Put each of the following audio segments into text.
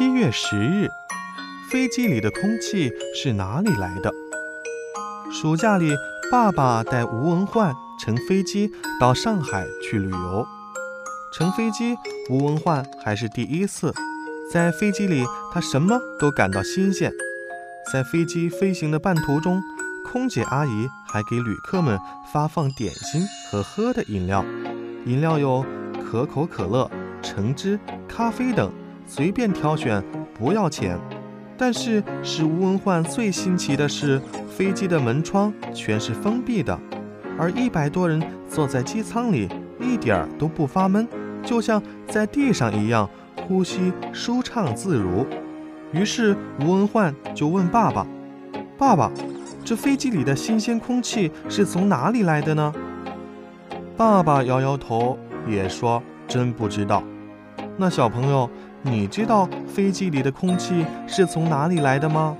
7月10日，飞机里的空气是哪里来的？暑假里，爸爸带吴文焕乘飞机到上海去旅游。乘飞机，吴文焕还是第一次。在飞机里，他什么都感到新鲜。在飞机飞行的半途中，空姐阿姨还给旅客们发放点心和喝的饮料。饮料有可口可乐、橙汁、咖啡等，随便挑选，不要钱。但是使吴文焕最新奇的是，飞机的门窗全是封闭的，而100多人坐在机舱里，一点都不发闷，就像在地上一样，呼吸舒畅自如。于是吴文焕就问爸爸：“爸爸，这飞机里的新鲜空气是从哪里来的呢？”爸爸摇摇头，也说真不知道。那小朋友，你知道飞机里的空气是从哪里来的吗？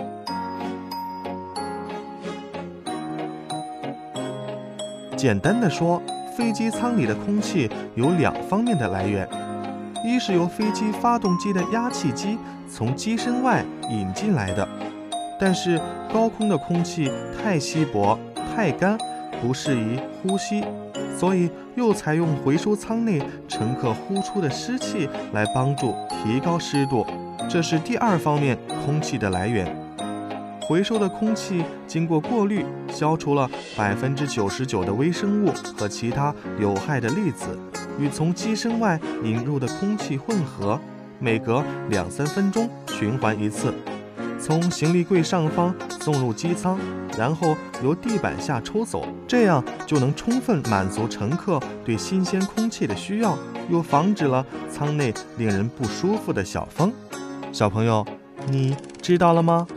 简单的说，飞机舱里的空气有2方面的来源，一是由飞机发动机的压气机从机身外引进来的，但是高空的空气太稀薄、太干，不适宜呼吸，所以又采用回收舱内乘客呼出的湿气来帮助提高湿度，这是第2方面空气的来源。回收的空气经过过滤，消除了99%的微生物和其他有害的粒子，与从机身外引入的空气混合，每隔2-3分钟循环一次，从行李柜上方送入机舱，然后由地板下抽走，这样就能充分满足乘客对新鲜空气的需要，又防止了舱内令人不舒服的小风。小朋友，你知道了吗？